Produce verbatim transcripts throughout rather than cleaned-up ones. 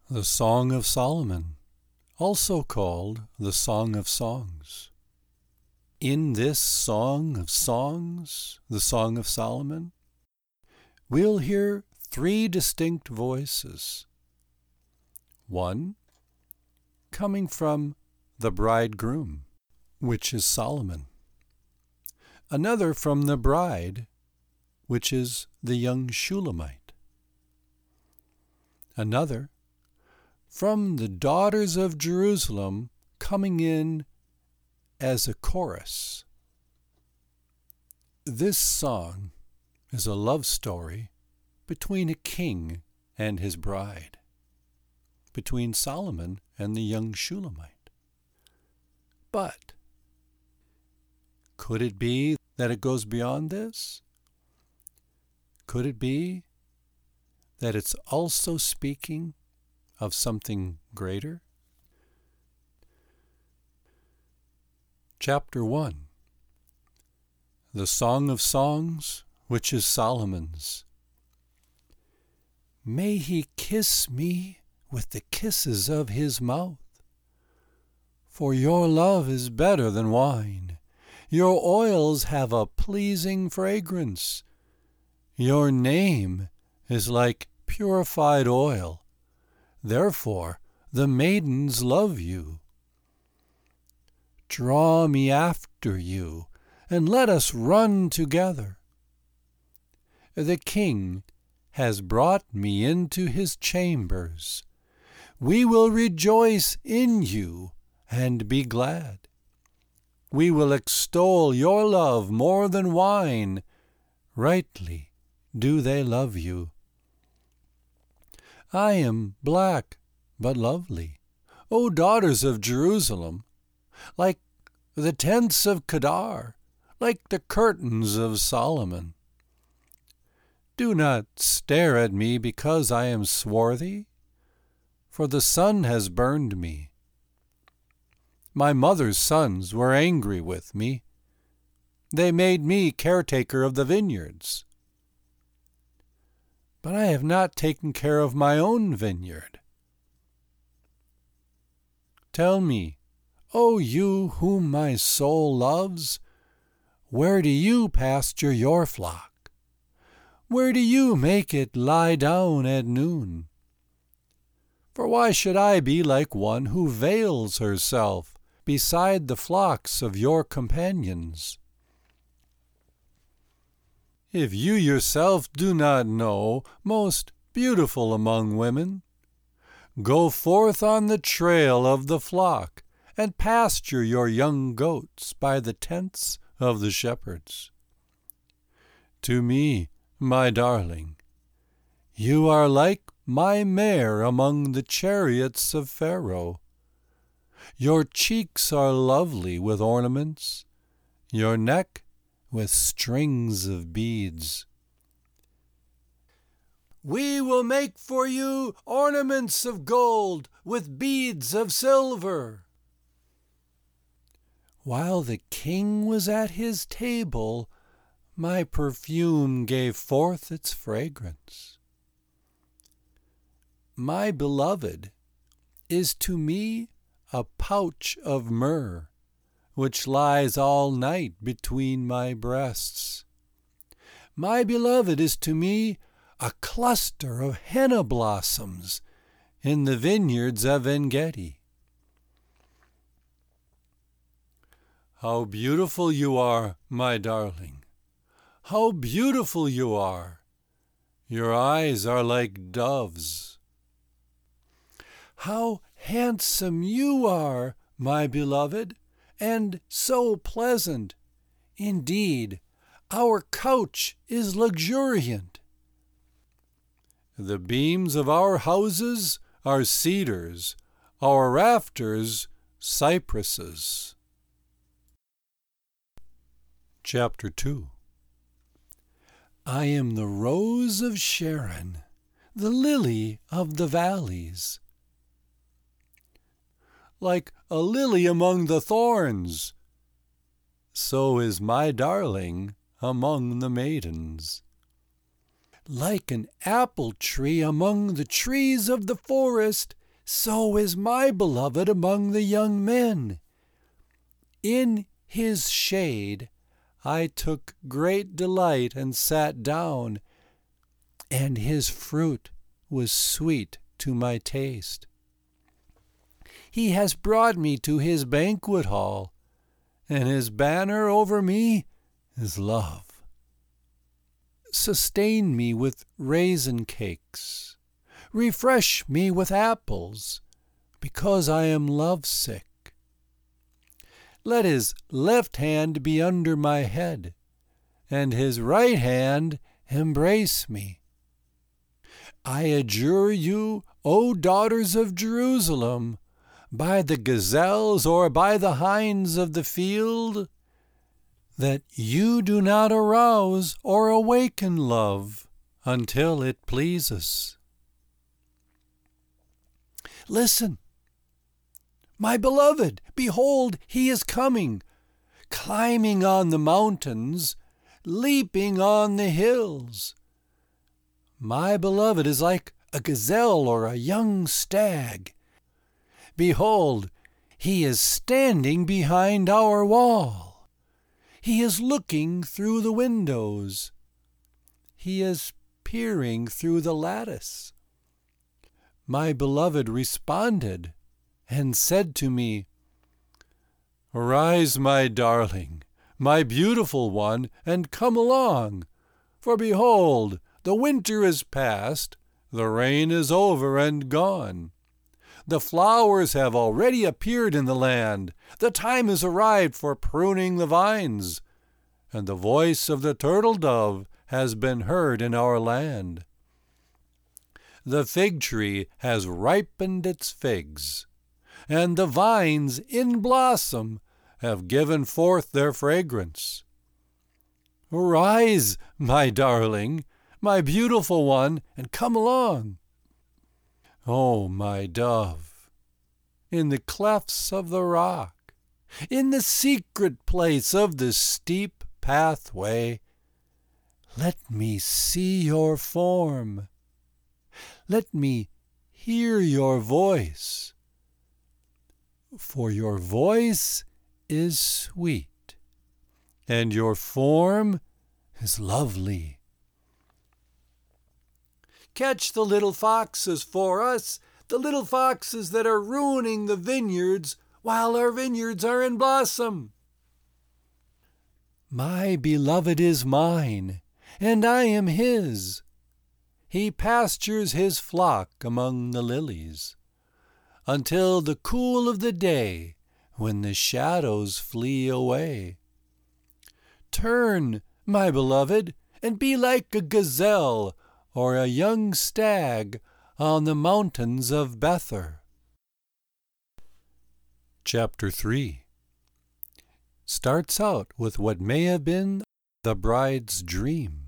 The Song of Solomon, also called the Song of Songs. In this Song of Songs, the Song of Solomon, we'll hear three distinct voices. One coming from the bridegroom, which is Solomon. Another from the bride, which is the young Shulamite. Another from the daughters of Jerusalem coming in as a chorus. This song is a love story between a king and his bride, between Solomon and the young Shulamite. But could it be that it goes beyond this? Could it be that it's also speaking of something greater? Chapter one. The Song of Songs, which is Solomon's. May he kiss me with the kisses of his mouth, for your love is better than wine. Your oils have a pleasing fragrance. Your name is like purified oil. Therefore the maidens love you. Draw me after you, and let us run together. The king has brought me into his chambers. We will rejoice in you and be glad. We will extol your love more than wine. Rightly do they love you. I am black but lovely, O daughters of Jerusalem, like the tents of Kedar, like the curtains of Solomon. Do not stare at me because I am swarthy, for the sun has burned me. My mother's sons were angry with me. They made me caretaker of the vineyards. But I have not taken care of my own vineyard. Tell me, O you whom my soul loves, where do you pasture your flock? Where do you make it lie down at noon? For why should I be like one who veils herself beside the flocks of your companions? If you yourself do not know, most beautiful among women, go forth on the trail of the flock, and pasture your young goats by the tents of the shepherds. To me, my darling, you are like my mare among the chariots of Pharaoh. Your cheeks are lovely with ornaments, your neck with strings of beads. We will make for you ornaments of gold with beads of silver. While the king was at his table, my perfume gave forth its fragrance. My beloved is to me a pouch of myrrh, which lies all night between my breasts. My beloved is to me a cluster of henna blossoms in the vineyards of En-gedi. How beautiful you are, my darling! How beautiful you are! Your eyes are like doves. How handsome you are, my beloved, and so pleasant. Indeed, our couch is luxuriant. The beams of our houses are cedars, our rafters cypresses. Chapter two. I am the rose of Sharon, the lily of the valleys. Like a lily among the thorns, so is my darling among the maidens. Like an apple tree among the trees of the forest, so is my beloved among the young men. In his shade I took great delight and sat down, and his fruit was sweet to my taste. He has brought me to his banquet hall, and his banner over me is love. Sustain me with raisin cakes, refresh me with apples, because I am lovesick. Let his left hand be under my head, and his right hand embrace me. I adjure you, O daughters of Jerusalem, by the gazelles or by the hinds of the field, that you do not arouse or awaken love until it pleases. Listen, my beloved, behold, he is coming, climbing on the mountains, leaping on the hills. My beloved is like a gazelle or a young stag. Behold, he is standing behind our wall. He is looking through the windows. He is peering through the lattice. My beloved responded and said to me, Arise, my darling, my beautiful one, and come along. For behold, the winter is past, the rain is over and gone. The flowers have already appeared in the land. The time has arrived for pruning the vines, and the voice of the turtle dove has been heard in our land. The fig tree has ripened its figs, and the vines in blossom have given forth their fragrance. Arise, my darling, my beautiful one, and come along. Oh, my dove, in the clefts of the rock, in the secret place of the steep pathway, let me see your form. Let me hear your voice. For your voice is sweet, and your form is lovely. Catch the little foxes for us, the little foxes that are ruining the vineyards while our vineyards are in blossom. My beloved is mine, and I am his. He pastures his flock among the lilies, until the cool of the day, when the shadows flee away. Turn, my beloved, and be like a gazelle or a young stag on the mountains of Bether. Chapter three starts out with what may have been the bride's dream.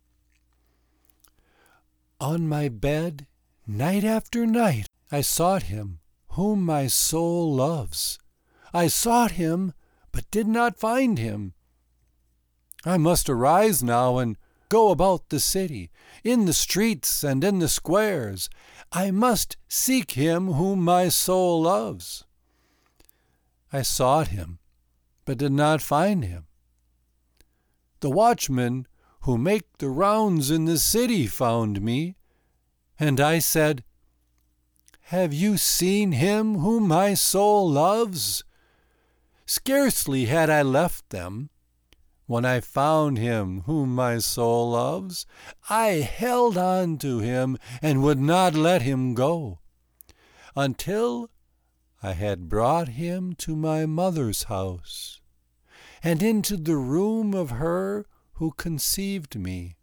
On my bed, night after night, I sought him, whom my soul loves. I sought him, but did not find him. I must arise now and go about the city, in the streets and in the squares. I must seek him whom my soul loves. I sought him, but did not find him. The watchmen who make the rounds in the city found me, and I said, Have you seen him whom my soul loves? Scarcely had I left them, when I found him whom my soul loves. I held on to him and would not let him go, until I had brought him to my mother's house, and into the room of her who conceived me.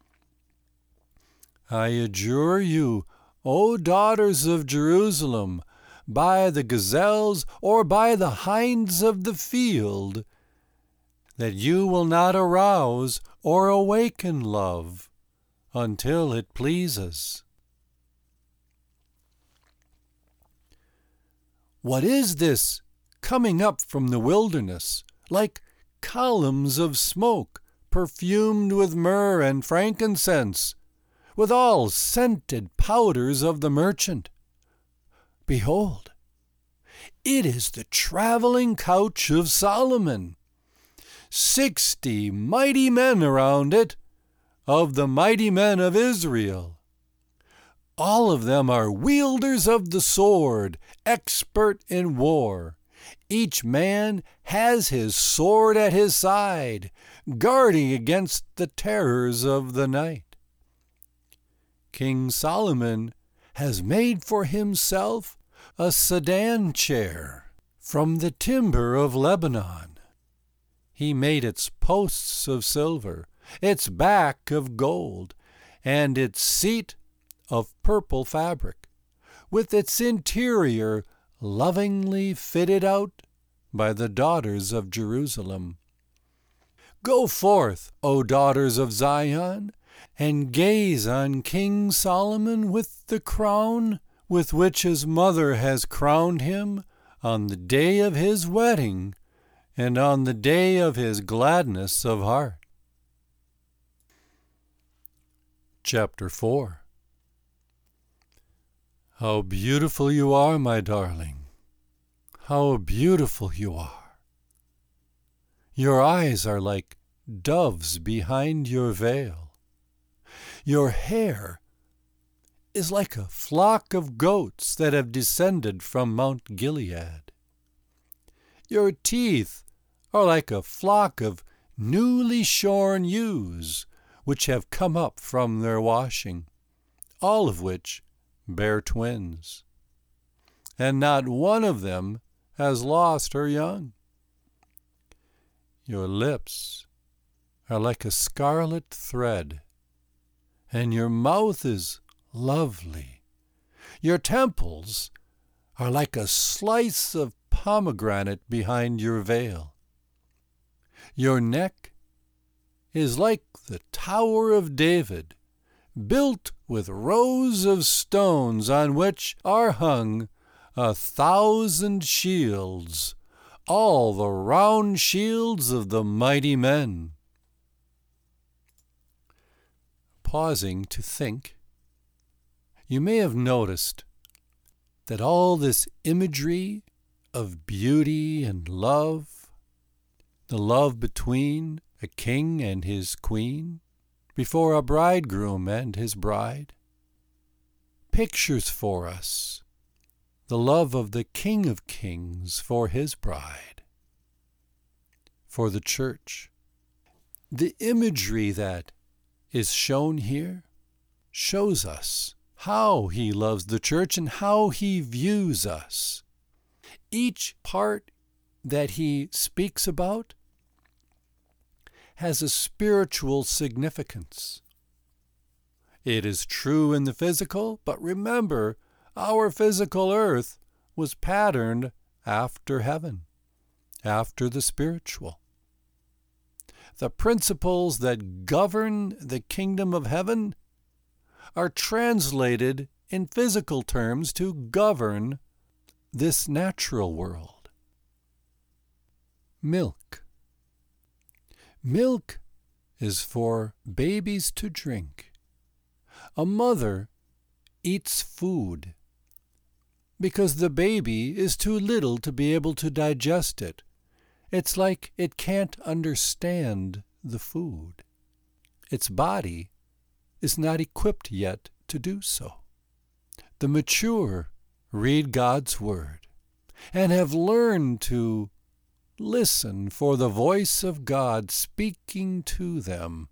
I adjure you, O daughters of Jerusalem, by the gazelles or by the hinds of the field, that you will not arouse or awaken love until it pleases. What is this coming up from the wilderness, like columns of smoke, perfumed with myrrh and frankincense? with all scented powders of the merchant. Behold, it is the traveling couch of Solomon. Sixty mighty men around it, of the mighty men of Israel. All of them are wielders of the sword, expert in war. Each man has his sword at his side, guarding against the terrors of the night. King Solomon has made for himself a sedan chair from the timber of Lebanon. He made its posts of silver, its back of gold, and its seat of purple fabric, with its interior lovingly fitted out by the daughters of Jerusalem. Go forth, O daughters of Zion, and gaze on King Solomon with the crown with which his mother has crowned him on the day of his wedding and on the day of his gladness of heart. Chapter four. How beautiful you are, my darling! How beautiful you are! Your eyes are like doves behind your veil. Your hair is like a flock of goats that have descended from Mount Gilead. Your teeth are like a flock of newly shorn ewes, which have come up from their washing, all of which bear twins, and not one of them has lost her young. Your lips are like a scarlet thread, and your mouth is lovely. Your temples are like a slice of pomegranate behind your veil. Your neck is like the Tower of David, built with rows of stones on which are hung a thousand shields, all the round shields of the mighty men. Pausing to think, you may have noticed that all this imagery of beauty and love, the love between a king and his queen, before a bridegroom and his bride, pictures for us the love of the King of Kings for his bride, for the church. The imagery that is shown here shows us how he loves the church and how he views us. Each part that he speaks about has a spiritual significance. It is true in the physical, but remember, our physical earth was patterned after heaven, after the spiritual. The principles that govern the kingdom of heaven are translated in physical terms to govern this natural world. Milk. Milk is for babies to drink. A mother eats food because the baby is too little to be able to digest it. It's like it can't understand the food. Its body is not equipped yet to do so. The mature read God's Word and have learned to listen for the voice of God speaking to them.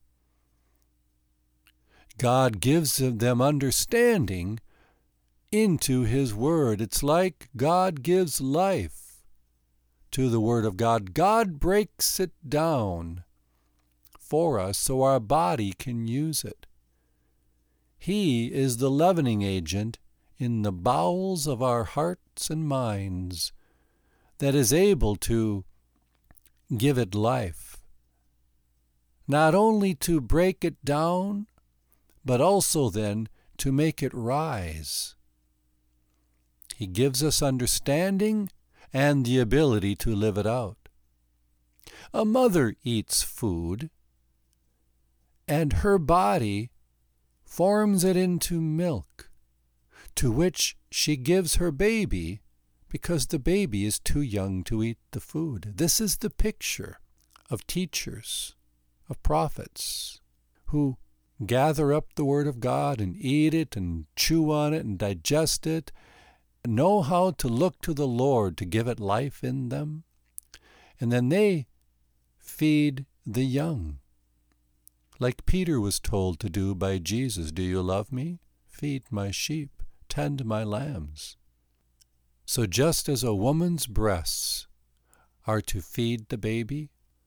God gives them understanding into His Word. It's like God gives life to the Word of God. God breaks it down for us so our body can use it. He is the leavening agent in the bowels of our hearts and minds that is able to give it life, not only to break it down, but also then to make it rise. He gives us understanding and the ability to live it out. A mother eats food, and her body forms it into milk, to which she gives her baby because the baby is too young to eat the food. This is the picture of teachers, of prophets, who gather up the Word of God and eat it and chew on it and digest it, know how to look to the Lord to give it life in them, and then they feed the young. Like Peter was told to do by Jesus, "Do you love me? Feed my sheep, tend my lambs." So just as a woman's breasts are to feed the baby,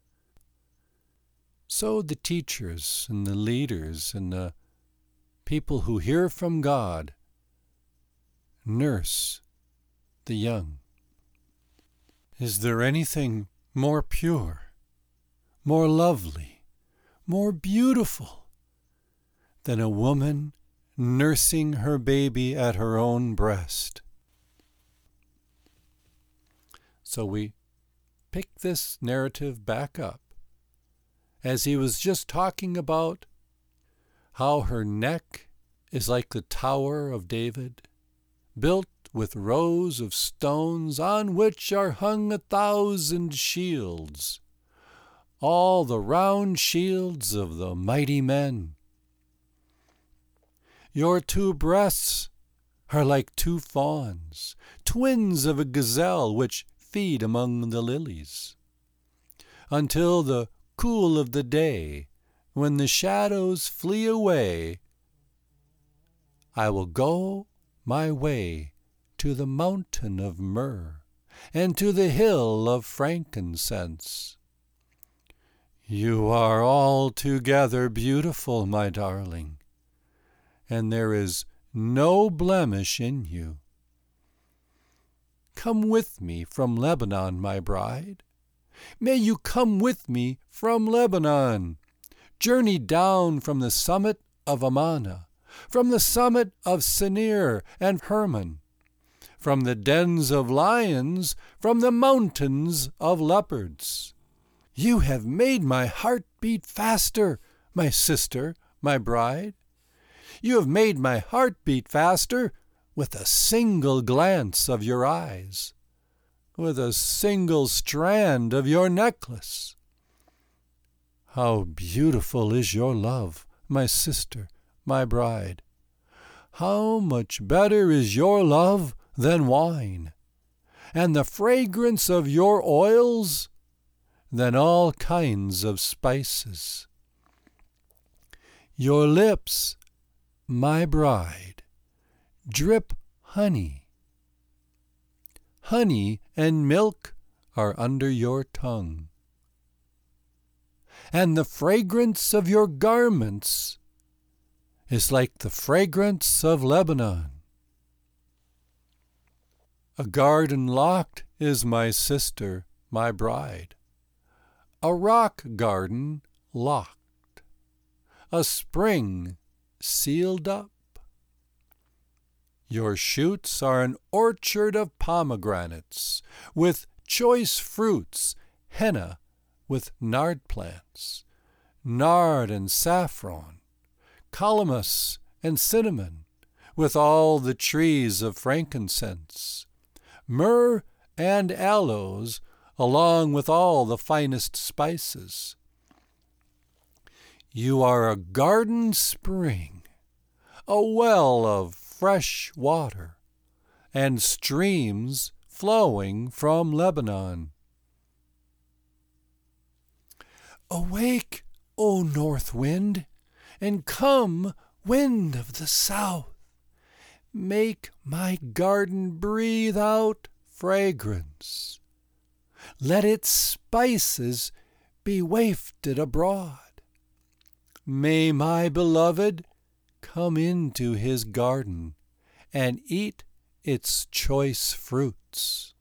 so the teachers and the leaders and the people who hear from God nurse the young. Is there anything more pure, more lovely, more beautiful than a woman nursing her baby at her own breast? So we pick this narrative back up, as he was just talking about how her neck is like the Tower of David, built with rows of stones on which are hung a thousand shields, all the round shields of the mighty men. Your two breasts are like two fawns, twins of a gazelle which feed among the lilies, until the cool of the day, when the shadows flee away, I will go my way to the mountain of myrrh and to the hill of frankincense. You are altogether beautiful, my darling, and there is no blemish in you. Come with me from Lebanon, my bride. May you come with me from Lebanon. Journey down from the summit of Amana, from the summit of Senir and Hermon, from the dens of lions, from the mountains of leopards. You have made my heart beat faster, my sister, my bride. You have made my heart beat faster with a single glance of your eyes, with a single strand of your necklace. How beautiful is your love, my sister, my bride. How much better is your love than wine, and the fragrance of your oils than all kinds of spices. Your lips, my bride, drip honey. Honey and milk are under your tongue, and the fragrance of your garments is like the fragrance of Lebanon. A garden locked is my sister, my bride, a rock garden locked, a spring sealed up. Your shoots are an orchard of pomegranates, with choice fruits, henna with nard plants, nard and saffron, calamus and cinnamon, with all the trees of frankincense, myrrh and aloes, along with all the finest spices. You are a garden spring, a well of fresh water, and streams flowing from Lebanon. Awake, O north wind, and come, wind of the south. Make my garden breathe out fragrance. Let its spices be wafted abroad. May my beloved come into his garden and eat its choice fruits.